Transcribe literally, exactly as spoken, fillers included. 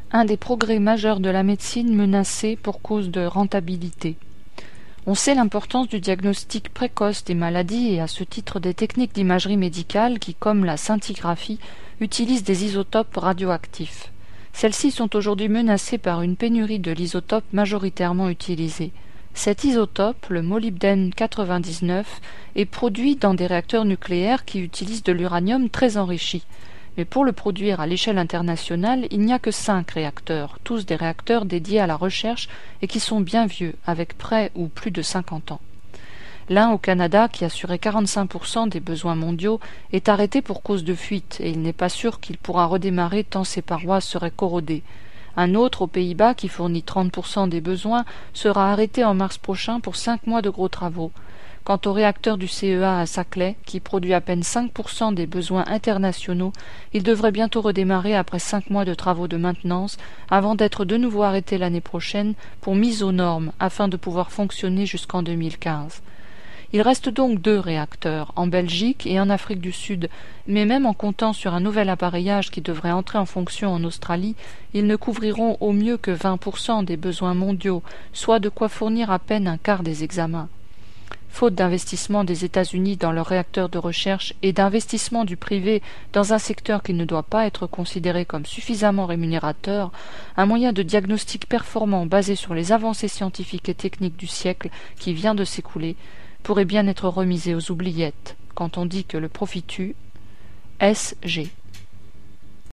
un des progrès majeurs de la médecine menacé pour cause de rentabilité. On sait l'importance du diagnostic précoce des maladies et à ce titre des techniques d'imagerie médicale qui, comme la scintigraphie, utilisent des isotopes radioactifs. Celles-ci sont aujourd'hui menacées par une pénurie de l'isotope majoritairement utilisé. Cet isotope, le molybdène quatre-vingt-dix-neuf, est produit dans des réacteurs nucléaires qui utilisent de l'uranium très enrichi. Mais pour le produire à l'échelle internationale, il n'y a que cinq réacteurs, tous des réacteurs dédiés à la recherche et qui sont bien vieux, avec près ou plus de cinquante ans. L'un au Canada, qui assurait quarante-cinq pour cent des besoins mondiaux, est arrêté pour cause de fuite et il n'est pas sûr qu'il pourra redémarrer tant ses parois seraient corrodées. Un autre aux Pays-Bas, qui fournit trente pour cent des besoins, sera arrêté en mars prochain pour cinq mois de gros travaux. Quant au réacteur du C E A à Saclay, qui produit à peine cinq pour cent des besoins internationaux, il devrait bientôt redémarrer après cinq mois de travaux de maintenance, avant d'être de nouveau arrêté l'année prochaine pour mise aux normes, afin de pouvoir fonctionner jusqu'en deux mille quinze. Il reste donc deux réacteurs, en Belgique et en Afrique du Sud, mais même en comptant sur un nouvel appareillage qui devrait entrer en fonction en Australie, ils ne couvriront au mieux que vingt pour cent des besoins mondiaux, soit de quoi fournir à peine un quart des examens. Faute d'investissement des États-Unis dans leurs réacteurs de recherche et d'investissement du privé dans un secteur qui ne doit pas être considéré comme suffisamment rémunérateur, un moyen de diagnostic performant basé sur les avancées scientifiques et techniques du siècle qui vient de s'écouler pourrait bien être remisé aux oubliettes quand on dit que le profit tue. S G